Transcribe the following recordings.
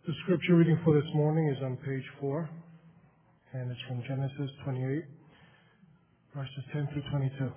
The scripture reading for this morning is on page 4, and it's from Genesis 28, verses 10 through 22.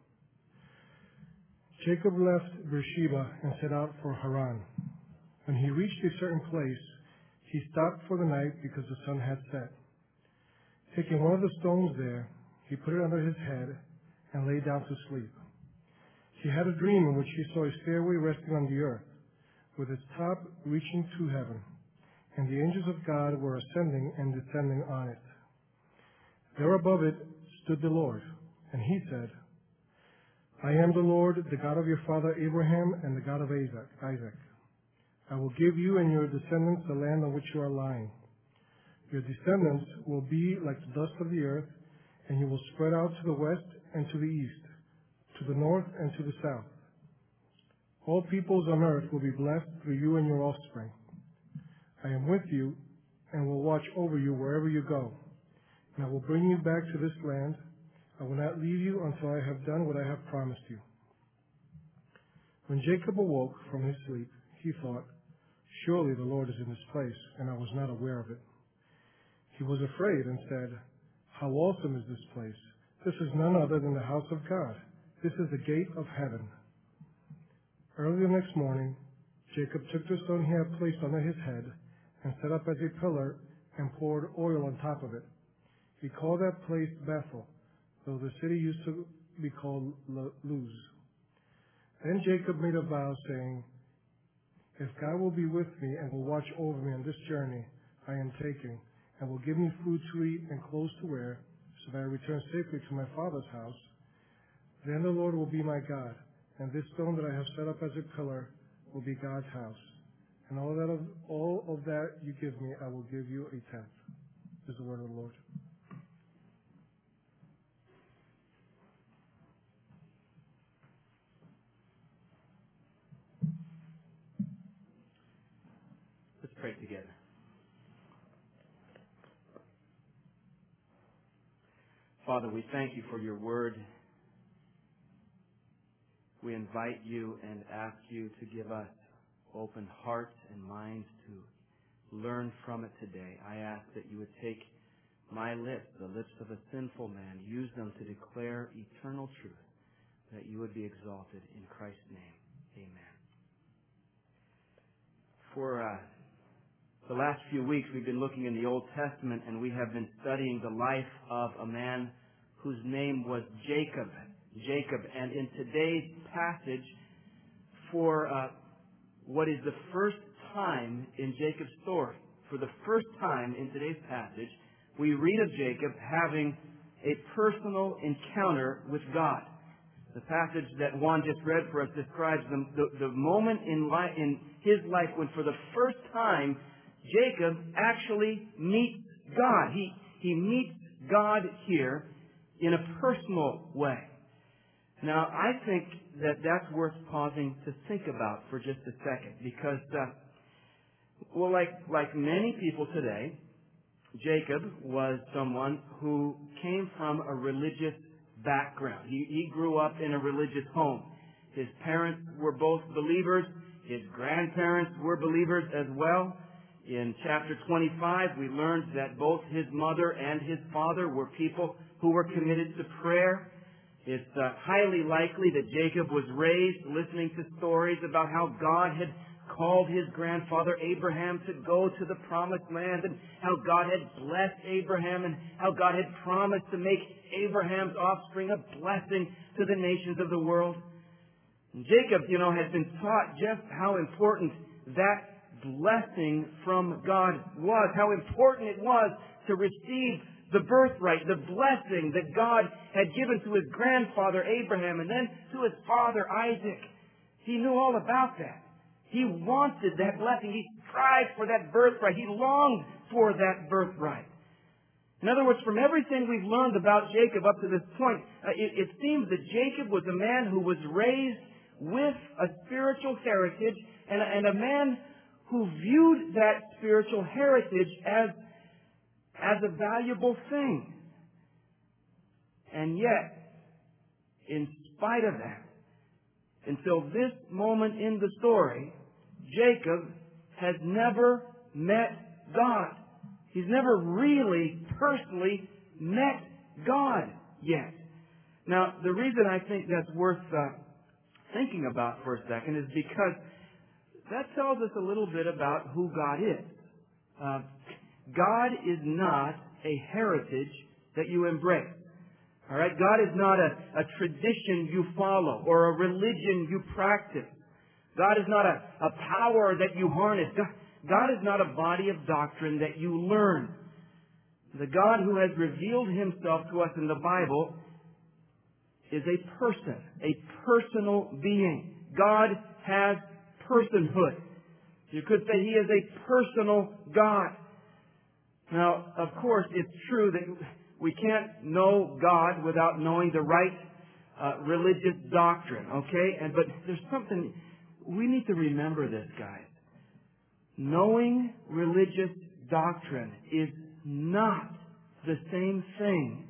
Jacob left Beersheba and set out for Haran. When he reached a certain place, he stopped for the night because the sun had set. Taking one of the stones there, he put it under his head and lay down to sleep. He had a dream in which he saw a stairway resting on the earth, with its top reaching to heaven, and the angels of God were ascending and descending on it. There above it stood the Lord, and he said, I am the Lord, the God of your father Abraham and the God of Isaac. I will give you and your descendants the land on which you are lying. Your descendants will be like the dust of the earth, and you will spread out to the west and to the east, to the north and to the south. All peoples on earth will be blessed through you and your offspring. I am with you and will watch over you wherever you go, and I will bring you back to this land. I will not leave you until I have done what I have promised you. When Jacob awoke from his sleep, he thought, surely the Lord is in this place, and I was not aware of it. He was afraid and said, how awesome is this place! This is none other than the house of God. This is the gate of heaven. Early the next morning, Jacob took the stone he had placed under his head and set up as a pillar and poured oil on top of it. He called that place Bethel, though the city used to be called Luz. Then Jacob made a vow, saying, if God will be with me and will watch over me on this journey I am taking, and will give me food to eat and clothes to wear, so that I return safely to my father's house, then the Lord will be my God, and this stone that I have set up as a pillar will be God's house. And all of that you give me, I will give you a tenth. This is the word of the Lord. Let's pray together. Father, we thank you for your word. We invite you and ask you to give us open hearts and minds to learn from it today. I ask that you would take my lips, the lips of a sinful man, use them to declare eternal truth, that you would be exalted in Christ's name. Amen. For the last few weeks, we've been looking in the Old Testament, and we have been studying the life of a man whose name was Jacob. And in today's passage, for what is the first time in Jacob's story, for the first time in today's passage, we read of Jacob having a personal encounter with God. The passage that Juan just read for us describes the moment in his life when for the first time Jacob actually meets God. He meets God here in a personal way. Now, I think that that's worth pausing to think about for just a second, because, like many people today, Jacob was someone who came from a religious background. He grew up in a religious home. His parents were both believers. His grandparents were believers as well. In chapter 25, we learned that both his mother and his father were people who were committed to prayer. It's highly likely that Jacob was raised listening to stories about how God had called his grandfather Abraham to go to the promised land, and how God had blessed Abraham, and how God had promised to make Abraham's offspring a blessing to the nations of the world. And Jacob, has been taught just how important that blessing from God was, how important it was to receive the birthright, the blessing that God had given to his grandfather Abraham and then to his father Isaac. He knew all about that. He wanted that blessing. He strived for that birthright. He longed for that birthright. In other words, from everything we've learned about Jacob up to this point, it seems that Jacob was a man who was raised with a spiritual heritage, and a man who viewed that spiritual heritage as a valuable thing. And yet, in spite of that, until this moment in the story, Jacob has never met God. He's never really personally met God yet. Now, the reason I think that's worth thinking about for a second is because that tells us a little bit about who God is. God is not a heritage that you embrace. All right? God is not a tradition you follow or a religion you practice. God is not a power that you harness. God is not a body of doctrine that you learn. The God who has revealed Himself to us in the Bible is a person, a personal being. God has personhood. You could say He is a personal God. Now, of course, it's true that we can't know God without knowing the right religious doctrine, okay? But there's something, we need to remember this, guys. Knowing religious doctrine is not the same thing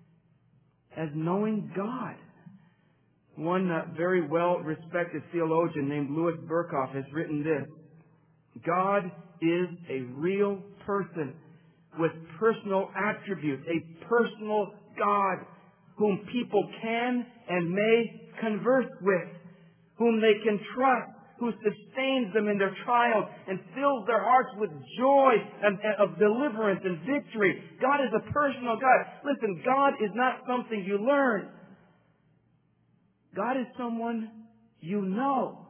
as knowing God. One very well-respected theologian named Louis Berkhoff has written this: God is a real person with personal attributes, a personal God whom people can and may converse with, whom they can trust, who sustains them in their trials and fills their hearts with joy and of deliverance and victory. God is a personal God. Listen, God is not something you learn. God is someone you know.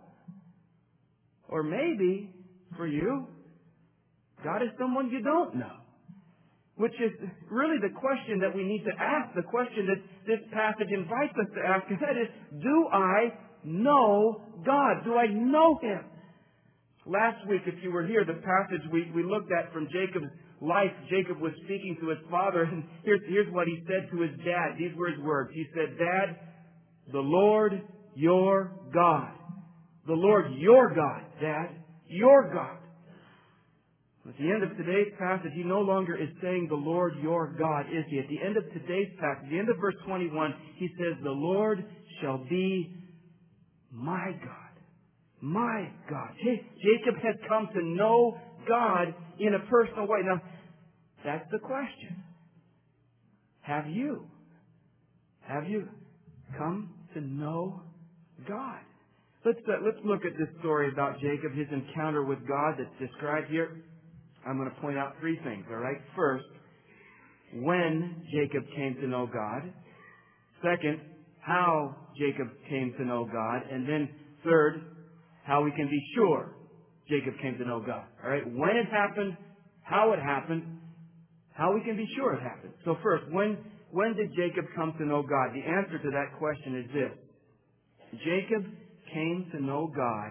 Or maybe, for you, God is someone you don't know. Which is really the question that we need to ask, the question that this passage invites us to ask, and that is, do I know God? Do I know Him? Last week, if you were here, the passage we looked at from Jacob's life, Jacob was speaking to his father, and here's what he said to his dad. These were his words. He said, "Dad, the Lord your God." The Lord your God, Dad. Your God. At the end of today's passage, he no longer is saying the Lord your God, is he? At the end of today's passage, at the end of verse 21, he says, "The Lord shall be my God." My God. Jacob had come to know God in a personal way. Now, that's the question. Have you? Have you come to know God? Let's look at this story about Jacob, his encounter with God that's described here. I'm going to point out three things, all right? First, when Jacob came to know God. Second, how Jacob came to know God. And then third, how we can be sure Jacob came to know God. All right? When it happened, how it happened, how we can be sure it happened. So first, when did Jacob come to know God? The answer to that question is this. Jacob came to know God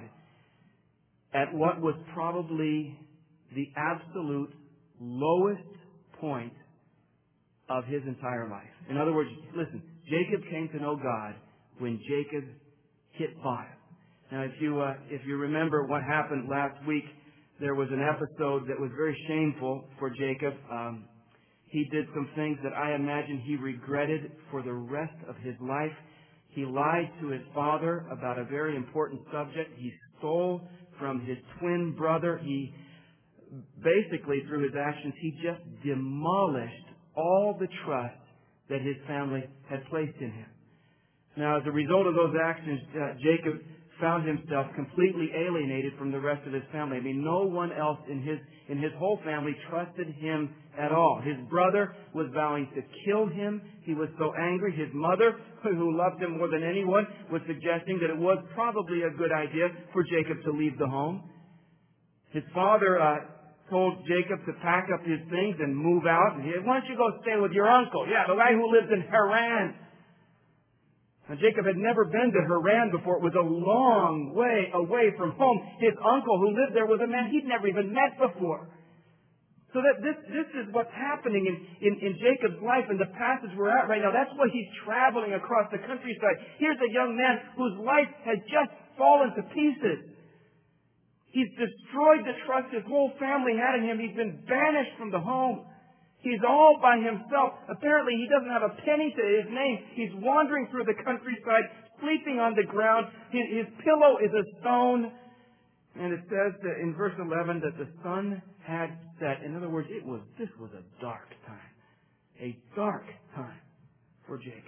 at what was probably the absolute lowest point of his entire life. In other words, listen, Jacob came to know God when Jacob hit bottom. Now, if you remember what happened last week, there was an episode that was very shameful for Jacob. He did some things that I imagine he regretted for the rest of his life. He lied to his father about a very important subject. He stole from his twin brother. He basically, through his actions, he just demolished all the trust that his family had placed in him. Now, as a result of those actions, Jacob found himself completely alienated from the rest of his family. I mean, no one else in his whole family trusted him at all. His brother was vowing to kill him. He was so angry. His mother, who loved him more than anyone, was suggesting that it was probably a good idea for Jacob to leave the home. His father told Jacob to pack up his things and move out. And he said, "Why don't you go stay with your uncle? Yeah, the guy who lives in Haran." Now, Jacob had never been to Haran before. It was a long way away from home. His uncle who lived there was a man he'd never even met before. So that this is what's happening in Jacob's life in the passage we're at right now. That's why he's traveling across the countryside. Here's a young man whose life has just fallen to pieces. He's destroyed the trust his whole family had in him. He's been banished from the home. He's all by himself. Apparently, he doesn't have a penny to his name. He's wandering through the countryside, sleeping on the ground. His pillow is a stone. And it says that in verse 11 that the sun had set. In other words, this was a dark time. A dark time for Jacob.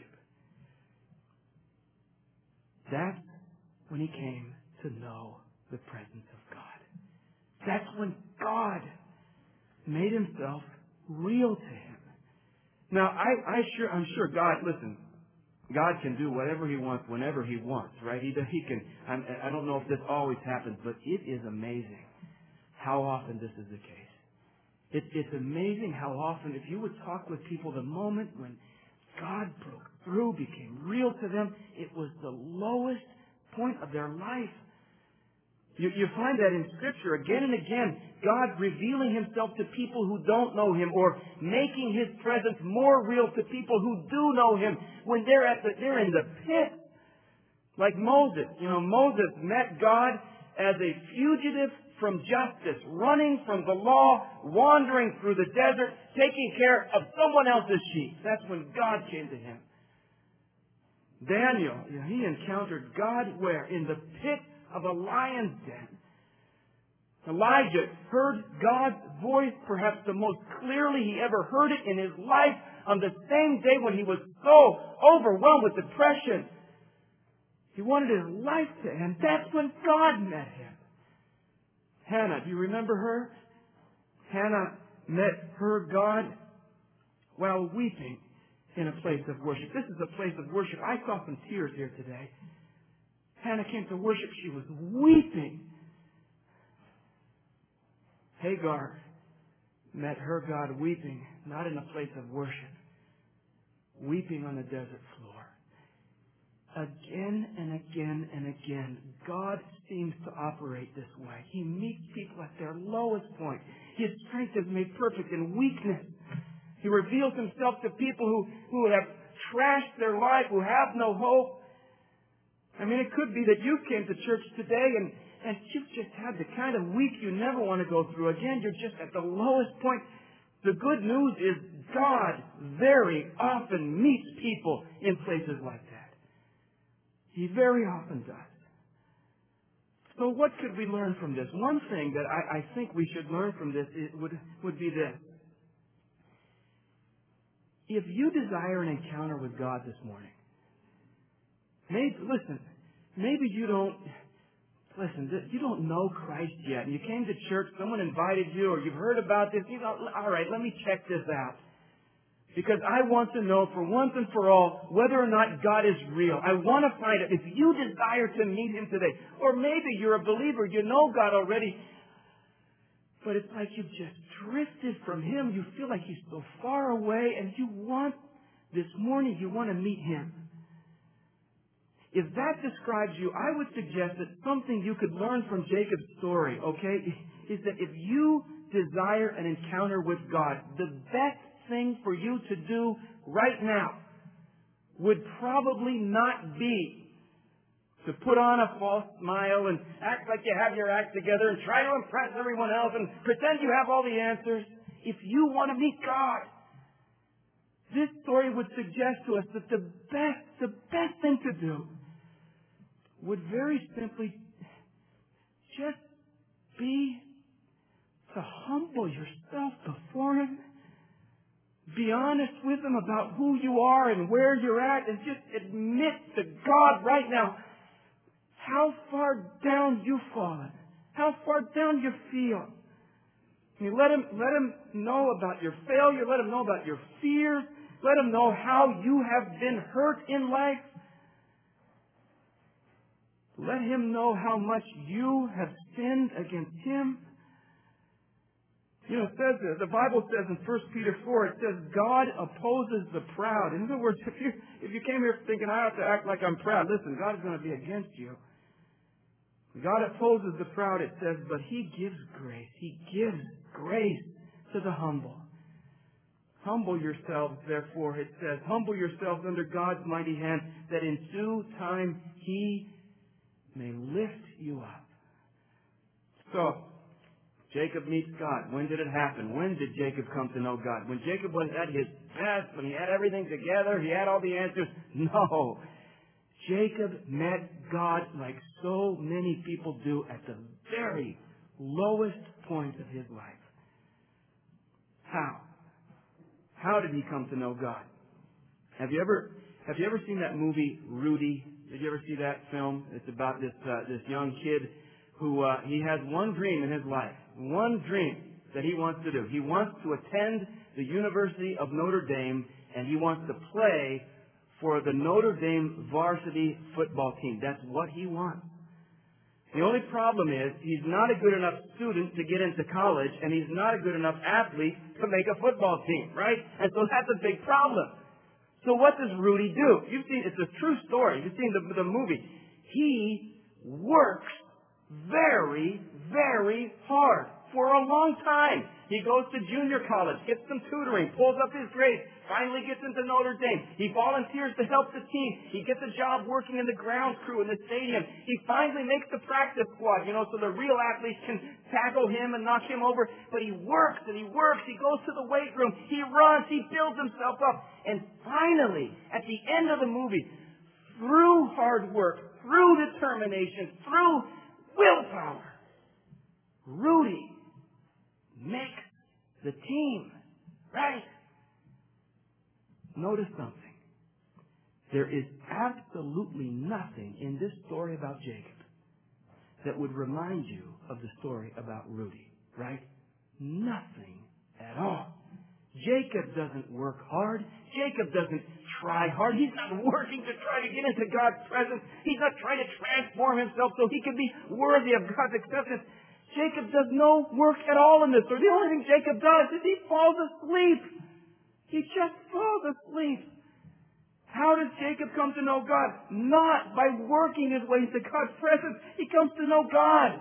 That's when he came to know the presence of God. That's when God made himself real to him. Now, I'm sure God, listen, God can do whatever he wants whenever he wants, right? He can. I don't know if this always happens, but it is amazing how often this is the case. It's amazing how often, if you would talk with people, the moment when God broke through, became real to them, it was the lowest point of their life. You find that in Scripture again and again, God revealing himself to people who don't know him, or making his presence more real to people who do know him when they're in the pit. Like Moses. Moses met God as a fugitive from justice, running from the law, wandering through the desert, taking care of someone else's sheep. That's when God came to him. Daniel, he encountered God where? In the pit of a lion's den. Elijah heard God's voice perhaps the most clearly he ever heard it in his life on the same day when he was so overwhelmed with depression. He wanted his life to end. That's when God met him. Hannah, do you remember her? Hannah met her God while weeping in a place of worship. This is a place of worship. I saw some tears here today. Hannah came to worship. She was weeping. Hagar met her God weeping, not in a place of worship, weeping on a desert floor. Again and again and again, God seems to operate this way. He meets people at their lowest point. His strength is made perfect in weakness. He reveals himself to people who have trashed their life, who have no hope. It could be that you came to church today and you've just had the kind of week you never want to go through again. You're just at the lowest point. The good news is God very often meets people in places like that. He very often does. So what could we learn from this? One thing that I think we should learn from this would be this. If you desire an encounter with God this morning, maybe you don't know Christ yet, and you came to church, someone invited you, or you've heard about this, all right, let me check this out. Because I want to know for once and for all whether or not God is real. I want to find out if you desire to meet him today. Or maybe you're a believer, you know God already, but it's like you've just drifted from him. You feel like he's so far away, and this morning you want to meet him. If that describes you, I would suggest that something you could learn from Jacob's story, okay, is that if you desire an encounter with God, the best thing for you to do right now would probably not be to put on a false smile and act like you have your act together and try to impress everyone else and pretend you have all the answers. If you want to meet God, this story would suggest to us that the best thing to do would very simply just be to humble yourself before him. Be honest with him about who you are and where you're at, and just admit to God right now how far down you've fallen, how far down you feel. Let him know about your failure. Let him know about your fears. Let him know how you have been hurt in life. Let him know how much you have sinned against him. It says this, the Bible says in 1 Peter 4, it says, God opposes the proud. In other words, if you came here thinking, I have to act like I'm proud, listen, God is going to be against you. God opposes the proud, it says, but he gives grace. He gives grace to the humble. Humble yourselves, therefore, it says, humble yourselves under God's mighty hand, that in due time he may lift you up. So, Jacob meets God. When did it happen? When did Jacob come to know God? When Jacob was at his best, when he had everything together, he had all the answers? No. Jacob met God like so many people do at the very lowest point of his life. How? How did he come to know God? Have you ever seen that movie Rudy? Did you ever see that film? It's about this young kid who he has one dream in his life, one dream that he wants to do. He wants to attend the University of Notre Dame, and he wants to play for the Notre Dame varsity football team. That's what he wants. The only problem is he's not a good enough student to get into college, and he's not a good enough athlete to make a football team, right? And so that's a big problem. So what does Rudy do? You've seen, it's a true story. You've seen the movie. He works very, very hard for a long time. He goes to junior college, gets some tutoring, pulls up his grades, finally gets into Notre Dame. He volunteers to help the team. He gets a job working in the ground crew in the stadium. He finally makes the practice squad, so the real athletes can tackle him and knock him over. But he works and he works. He goes to the weight room. He runs. He builds himself up. And finally, at the end of the movie, through hard work, through determination, through willpower, Rudy makes the team, right? Notice something. There is absolutely nothing in this story about Jacob that would remind you of the story about Rudy, right? Nothing at all. Jacob doesn't work hard. Jacob doesn't try hard. He's not working to try to get into God's presence. He's not trying to transform himself so he can be worthy of God's acceptance. Jacob does no work at all in this story. The only thing Jacob does is he falls asleep. He just falls asleep. How does Jacob come to know God? Not by working his way into God's presence. He comes to know God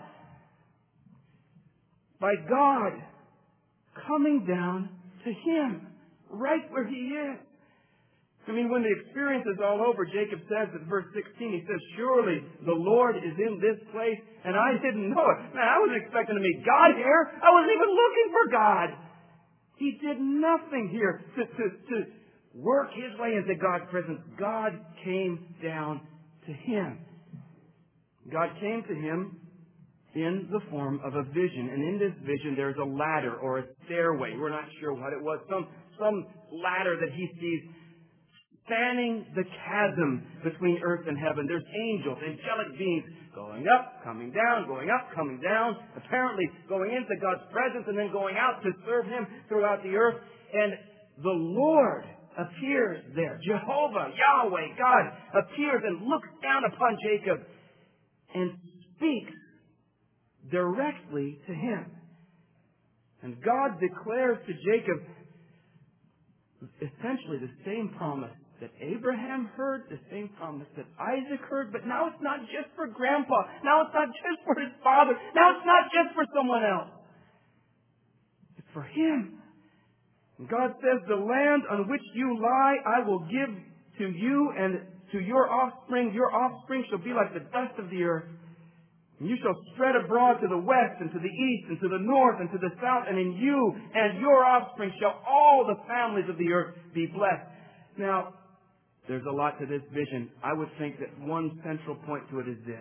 by God coming down to him right where he is. I mean, when the experience is all over, Jacob says in verse 16, he says, surely the Lord is in this place, and I didn't know it. Man, I wasn't expecting to meet God here. I wasn't even looking for God. He did nothing here to work his way into God's presence. God came down to him. God came to him in the form of a vision. And in this vision, there's a ladder or a stairway. We're not sure what it was. Some ladder that he sees spanning the chasm between earth and heaven. There's angels, angelic beings going up, coming down, going up, coming down, apparently going into God's presence and then going out to serve him throughout the earth. And the Lord appears there. Jehovah, Yahweh, God appears and looks down upon Jacob and speaks directly to him. And God declares to Jacob essentially the same promise that Abraham heard, the same promise that Isaac heard, but now it's not just for Grandpa. Now it's not just for his father. Now it's not just for someone else. It's for him. And God says, the land on which you lie I will give to you and to your offspring. Your offspring shall be like the dust of the earth. And you shall spread abroad to the west and to the east and to the north and to the south, and in you and your offspring shall all the families of the earth be blessed. Now, there's a lot to this vision. I would think that one central point to it is this.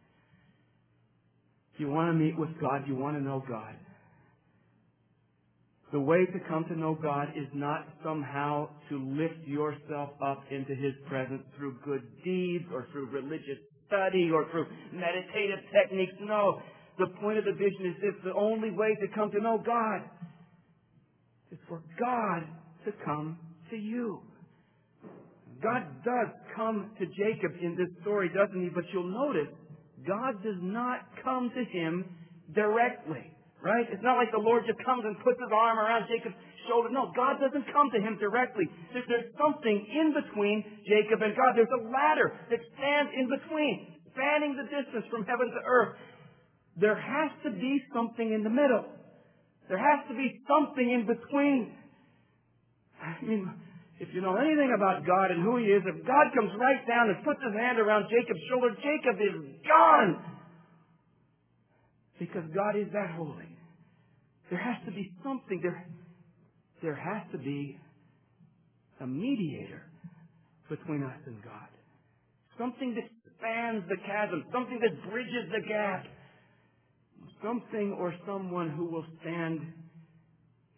You want to meet with God, you want to know God. The way to come to know God is not somehow to lift yourself up into his presence through good deeds or through religious study or through meditative techniques. No. The point of the vision is this. The only way to come to know God is for God to come to you. God does come to Jacob in this story, doesn't he? But you'll notice God does not come to him directly. Right? It's not like the Lord just comes and puts his arm around Jacob's shoulder. No, God doesn't come to him directly. There's something in between Jacob and God. There's a ladder that stands in between, spanning the distance from heaven to earth. There has to be something in the middle. There has to be something in between. I mean, if you know anything about God and who he is, if God comes right down and puts his hand around Jacob's shoulder, Jacob is gone. Because God is that holy. There has to be something. There has to be a mediator between us and God. Something that spans the chasm. Something that bridges the gap. Something or someone who will stand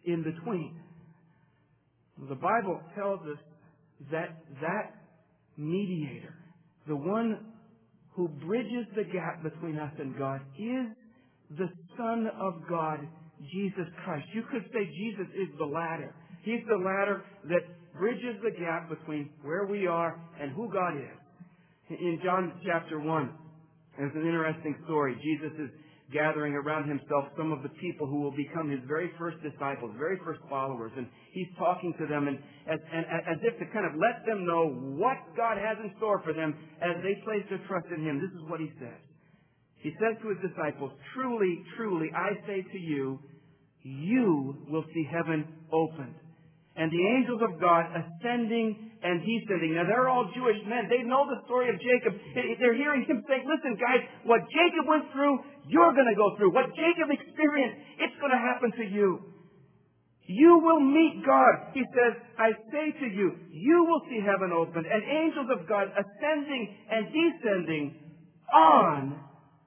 in between. The Bible tells us that mediator, the one who bridges the gap between us and God, is the Son of God, Jesus Christ. You could say Jesus is the ladder. He's the ladder that bridges the gap between where we are and who God is. In John chapter 1, there's an interesting story. Jesus is gathering around himself some of the people who will become his very first disciples, very first followers. And he's talking to them and as if to kind of let them know what God has in store for them as they place their trust in him. This is what he says. He says to his disciples, "Truly, truly, I say to you, you will see heaven opened, and the angels of God ascending and descending." Now, they're all Jewish men. They know the story of Jacob. They're hearing him say, "Listen, guys, what Jacob went through, you're going to go through. What Jacob experienced, it's going to happen to you. You will meet God." He says, "I say to you, you will see heaven opened and angels of God ascending and descending on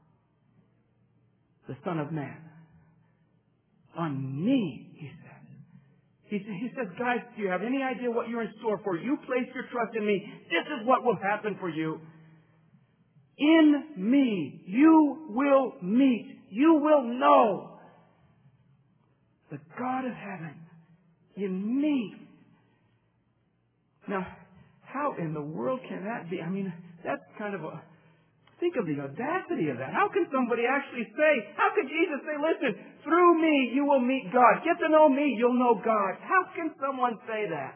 the Son of Man." On me, he says. He says, "Guys, do you have any idea what you're in store for? You place your trust in me. This is what will happen for you. In me, you will meet. You will know the God of heaven in me." Now, how in the world can that be? I mean, that's kind of a... Think of the audacity of that. How can somebody actually say, how can Jesus say, "Listen, through me you will meet God. Get to know me, you'll know God"? How can someone say that?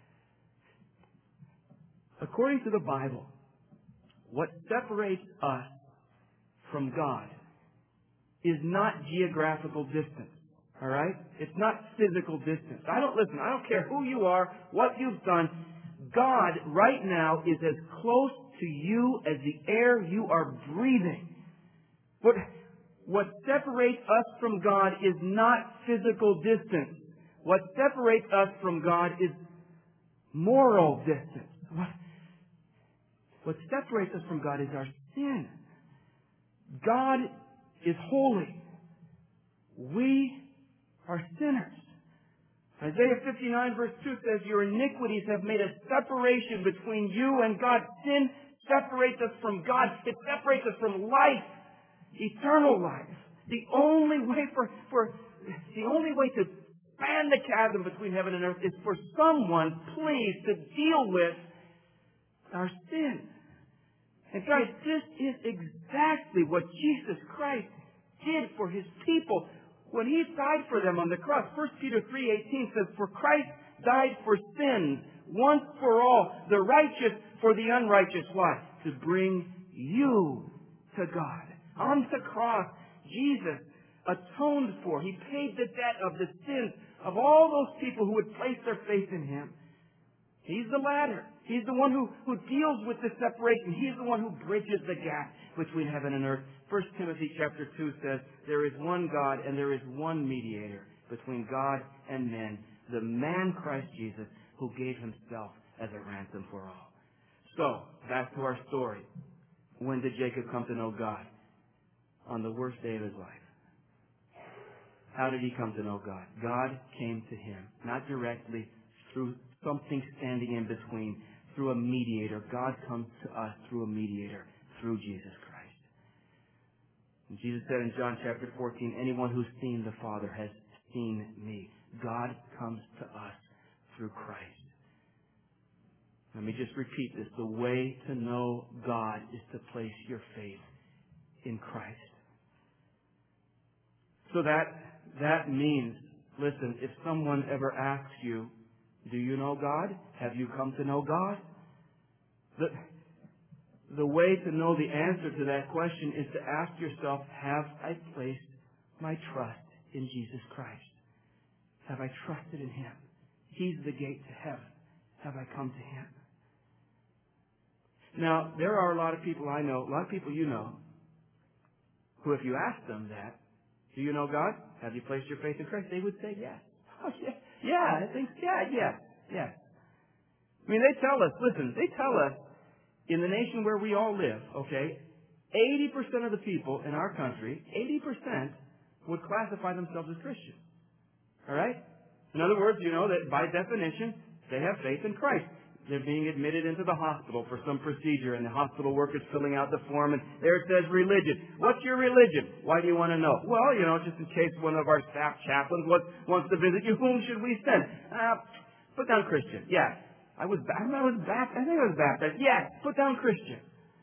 According to the Bible, what separates us from God is not geographical distance. All right? It's not physical distance. I don't care who you are, what you've done. God right now is as close to you as the air you are breathing. What separates us from God is not physical distance. What separates us from God is moral distance. What separates us from God is our sin. God is holy. We are sinners. Isaiah 59 verse 2 says, "Your iniquities have made a separation between you and God." Sin separates us from God. It separates us from life, eternal life. The only way to span the chasm between heaven and earth is for someone, please, to deal with our sin. And guys, this is exactly what Jesus Christ did for his people when he died for them on the cross. 1 Peter 3:18 says, "For Christ died for sins once for all, the righteous for the unrighteous." Why? To bring you to God. On the cross, Jesus atoned for. He paid the debt of the sins of all those people who would place their faith in him. He's the ladder. He's the one who deals with the separation. He's the one who bridges the gap between heaven and earth. 1 Timothy chapter 2 says, "There is one God and there is one mediator between God and men, the man Christ Jesus, who gave himself as a ransom for all." So, back to our story. When did Jacob come to know God? On the worst day of his life. How did he come to know God? God came to him, not directly, through something standing in between, through a mediator. God comes to us through a mediator, through Jesus Christ. And Jesus said in John chapter 14, "Anyone who's seen the Father has seen me." God comes to us through Christ. Let me just repeat this. The way to know God is to place your faith in Christ. So that means, listen, if someone ever asks you, "Do you know God? Have you come to know God?" The way to know the answer to that question is to ask yourself, have I placed my trust in Jesus Christ? Have I trusted in him? He's the gate to heaven. Have I come to him? Now, there are a lot of people I know, a lot of people you know, who if you ask them that, "Do you know God? Have you placed your faith in Christ?" they would say yes. "Oh, yeah. Yeah, I think, yes. I mean, they tell us, in the nation where we all live, okay, 80% of the people in our country, 80% would classify themselves as Christians. All right? In other words, that by definition, they have faith in Christ. They're being admitted into the hospital for some procedure, and the hospital worker's filling out the form, and there it says religion. What's your religion? Why do you want to know? Well, just in case one of our staff chaplains wants to visit you, whom should we send? Put down Christian. Yes. I think I was baptized. Yes. Put down Christian.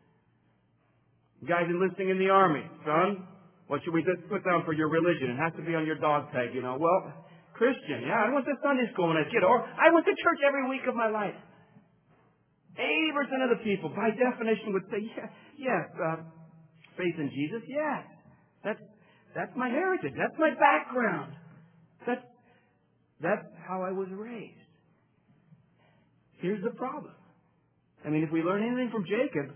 Guys enlisting in the army. Son, what should we put down for your religion? It has to be on your dog tag, Well, Christian. Yeah, I went to Sunday school when I was a kid, or I went to church every week of my life. 80% of the people, by definition, would say, yes, faith in Jesus, yes. That's my heritage. That's my background. That's how I was raised. Here's the problem. If we learn anything from Jacob,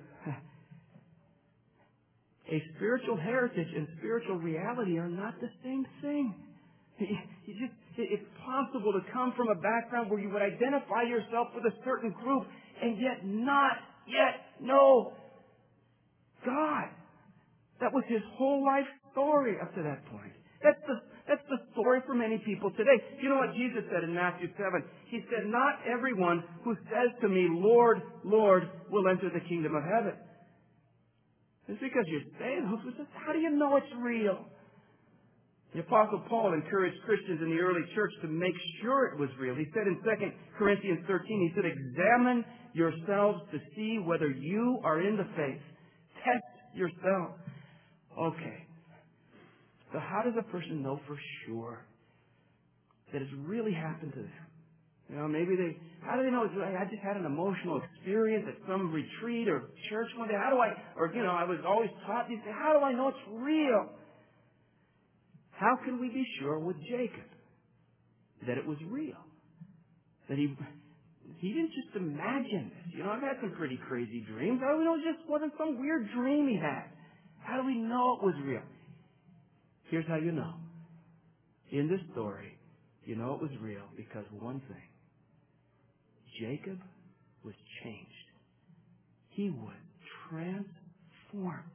a spiritual heritage and spiritual reality are not the same thing. It's possible to come from a background where you would identify yourself with a certain group and yet not yet know God. That was his whole life story up to that point. That's the story for many people today. You know what Jesus said in Matthew 7? He said, not everyone who says to me, Lord, Lord, will enter the kingdom of heaven. It's because you're saying, how do you know it's real? The Apostle Paul encouraged Christians in the early church to make sure it was real. He said in 2 Corinthians 13, he said, examine yourselves to see whether you are in the faith. Test yourselves. Okay. So how does a person know for sure that it's really happened to them? How do they know? I just had an emotional experience at some retreat or church one day. I was always taught these things. How do I know it's real? How can we be sure with Jacob that it was real? That he didn't just imagine this. I've had some pretty crazy dreams. How do we know it just wasn't some weird dream he had? How do we know it was real? Here's how you know. In this story, you know it was real because one thing. Jacob was changed. He was transformed.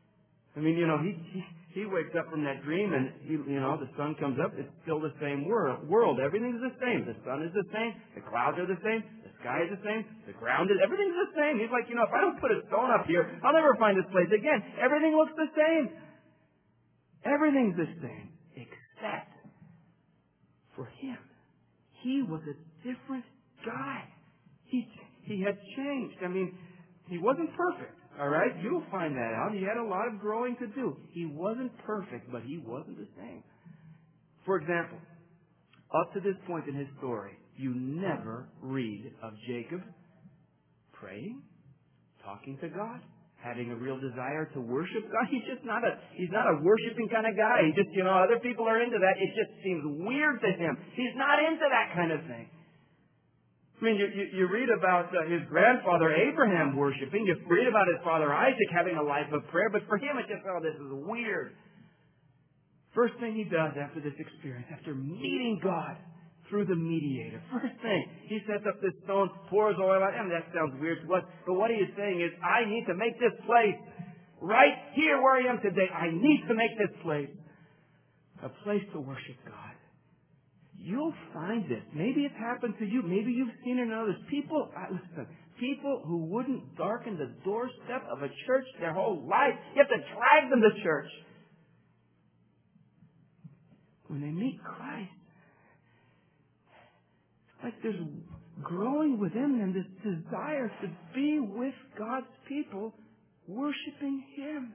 He wakes up from that dream and, the sun comes up. It's still the same world. Everything's the same. The sun is the same. The clouds are the same. The sky is the same. The ground is, everything's the same. He's like, if I don't put a stone up here, I'll never find this place again. Everything looks the same. Everything's the same except for him. He was a different guy. He had changed. He wasn't perfect. All right? You'll find that out. He had a lot of growing to do. He wasn't perfect, but he wasn't the same. For example, up to this point in his story, you never read of Jacob praying, talking to God, having a real desire to worship God. He's not a worshiping kind of guy. He just, other people are into that. It just seems weird to him. He's not into that kind of thing. You read about his grandfather Abraham worshiping. You read about his father Isaac having a life of prayer. But for him, it's just, this is weird. First thing he does after this experience, after meeting God through the mediator, first thing, he sets up this stone, pours oil on it. That sounds weird to us. But what he is saying is, I need to make this place right here where I am today. I need to make this place a place to worship God. You'll find this. Maybe it's happened to you. Maybe you've seen it in others. People who wouldn't darken the doorstep of a church their whole life. You have to drag them to church. When they meet Christ, it's like there's growing within them this desire to be with God's people, worshiping Him.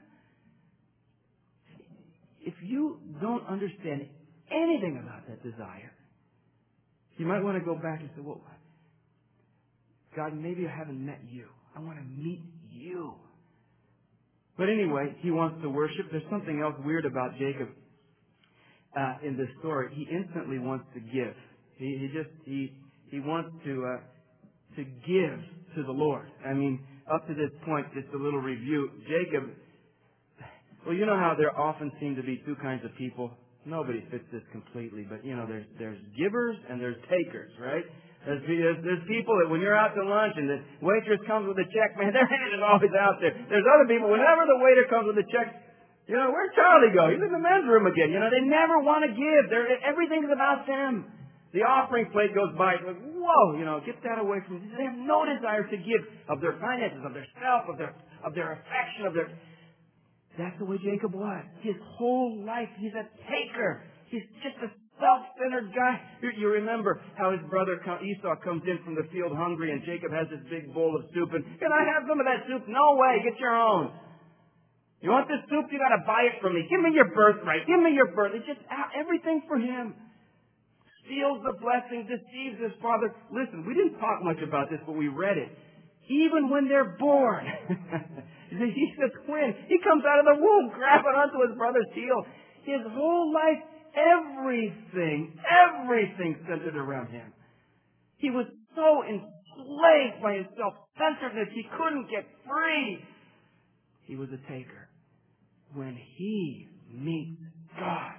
If you don't understand anything about that desire, you might want to go back and say, well, God, maybe I haven't met you. I want to meet you. But anyway, he wants to worship. There's something else weird about Jacob in this story. He instantly wants to give. He wants to give to the Lord. Up to this point, just a little review. Jacob, well, you know how there often seem to be two kinds of people. Nobody fits this completely, but there's givers and there's takers, right? There's people that when you're out to lunch and the waitress comes with a check, man, their hand is always out there. There's other people, whenever the waiter comes with a check, where'd Charlie go? He's in the men's room again. They never want to give. Everything's about them. The offering plate goes by. It's like, whoa, get that away from them. They have no desire to give of their finances, of their self, of their affection, of their... That's the way Jacob was. His whole life, he's a taker. He's just a self-centered guy. You remember how his brother Esau comes in from the field hungry, and Jacob has this big bowl of soup, and can I have some of that soup? No way, get your own. You want this soup? You got to buy it from me. Give me your birthright. Give me your birth. It's just everything for him. Steals the blessing, deceives his father. Listen, we didn't talk much about this, but we read it. Even when they're born, he's a twin. He comes out of the womb, grabbing onto his brother's heel. His whole life, everything centered around him. He was so enslaved by his self-centeredness, he couldn't get free. He was a taker. When he meets God,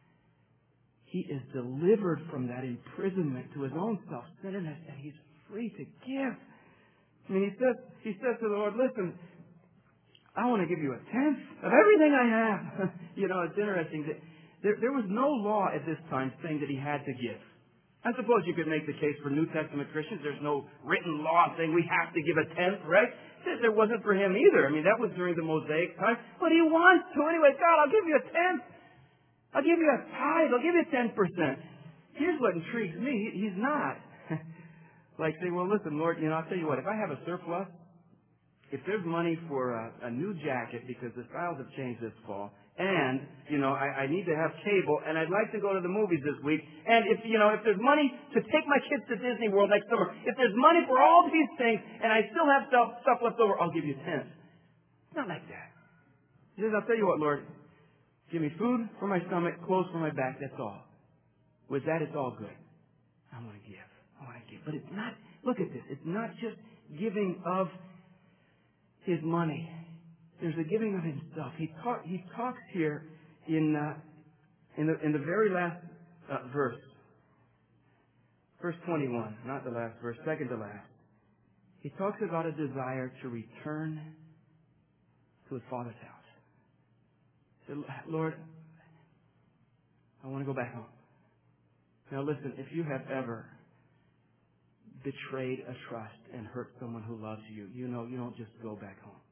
he is delivered from that imprisonment to his own self-centeredness, and he's free to give. I mean, he says to the Lord, listen, I want to give you a tenth of everything I have. It's interesting that there was no law at this time saying that he had to give. I suppose you could make the case for New Testament Christians. There's no written law saying we have to give a tenth, right? There wasn't for him either. I mean, that was during the Mosaic time. But he wants to. Anyway, God, I'll give you a tenth. I'll give you a tithe. I'll give you 10%. Here's what intrigues me. He's not. Like saying, well, listen, Lord, I'll tell you what. If I have a surplus, if there's money for a new jacket because the styles have changed this fall, and, I need to have cable, and I'd like to go to the movies this week, and if there's money to take my kids to Disney World next summer, if there's money for all these things, and I still have stuff left over, I'll give you 10. It's not like that. He says, I'll tell you what, Lord, give me food for my stomach, clothes for my back, that's all. With that, it's all good. I want to give. But it's not, look at this, it's not just giving of his money. There's a giving of himself. He talks here in the very last verse. Verse 21, not the last verse, second to last. He talks about a desire to return to his father's house. He said, Lord, I want to go back home. Now listen, if you have ever betrayed a trust and hurt someone who loves you, you don't just go back home.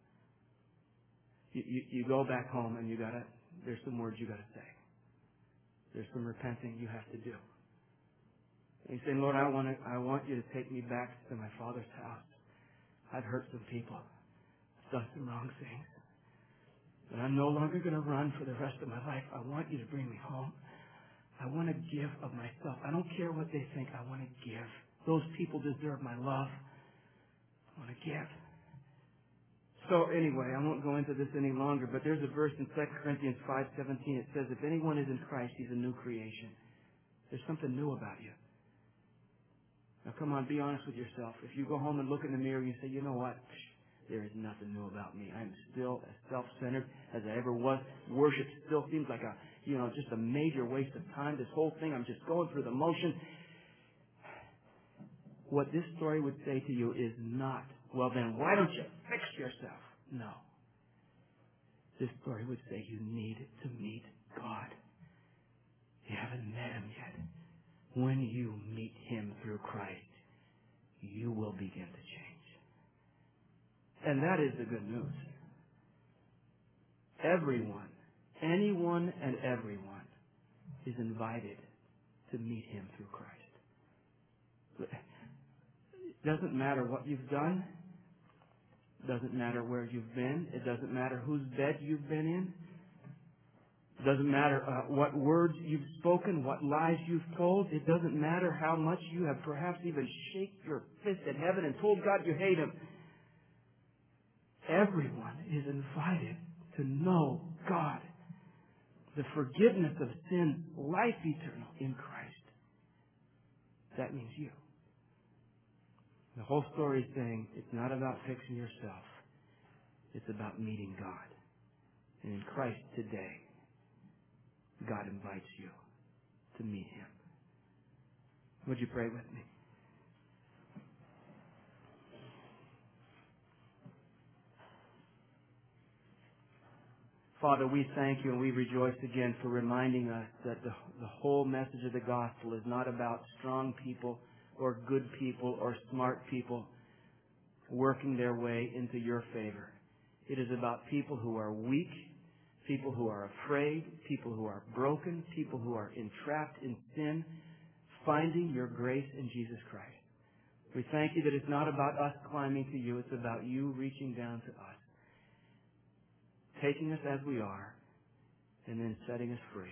You go back home and there's some words you got to say. There's some repenting you have to do. And he's saying, Lord, I want you to take me back to my father's house. I've hurt some people. I've done some wrong things. But I'm no longer going to run for the rest of my life. I want you to bring me home. I want to give of myself. I don't care what they think. I want to give. Those people deserve my love. I want to give. So anyway, I won't go into this any longer, but there's a verse in 2 Corinthians 5:17. It says, if anyone is in Christ, he's a new creation. There's something new about you. Now come on, be honest with yourself. If you go home and look in the mirror and you say, you know what? There is nothing new about me. I'm still as self-centered as I ever was. Worship still seems like just a major waste of time. This whole thing, I'm just going through the motions. What this story would say to you is not, well then, why don't you fix yourself? No. This story would say you need to meet God. You haven't met Him yet. When you meet Him through Christ, you will begin to change. And that is the good news. Everyone, anyone and everyone is invited to meet Him through Christ. It doesn't matter what you've done. It doesn't matter where you've been. It doesn't matter whose bed you've been in. It doesn't matter what words you've spoken, what lies you've told. It doesn't matter how much you have perhaps even shaken your fist at heaven and told God you hate Him. Everyone is invited to know God, the forgiveness of sin, life eternal in Christ. That means you. The whole story is saying it's not about fixing yourself. It's about meeting God. And in Christ today, God invites you to meet Him. Would you pray with me? Father, we thank you and we rejoice again for reminding us that the whole message of the gospel is not about strong people or good people or smart people working their way into your favor. It is about people who are weak, people who are afraid, people who are broken, people who are entrapped in sin, finding your grace in Jesus Christ. We thank you that it's not about us climbing to you, it's about you reaching down to us, taking us as we are, and then setting us free.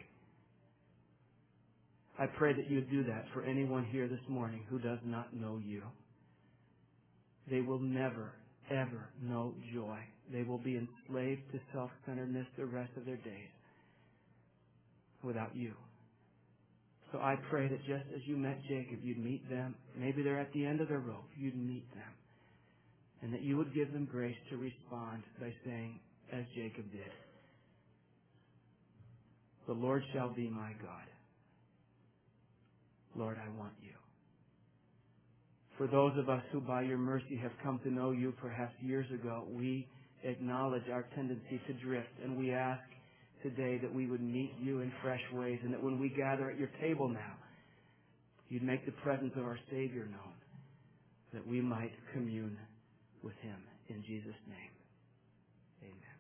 I pray that you would do that for anyone here this morning who does not know you. They will never, ever know joy. They will be enslaved to self-centeredness the rest of their days without you. So I pray that just as you met Jacob, you'd meet them. Maybe they're at the end of their rope. You'd meet them. And that you would give them grace to respond by saying, as Jacob did, the Lord shall be my God. Lord, I want you. For those of us who by your mercy have come to know you perhaps years ago, we acknowledge our tendency to drift, and we ask today that we would meet you in fresh ways, and that when we gather at your table now, you'd make the presence of our Savior known, that we might commune with him. In Jesus' name, amen.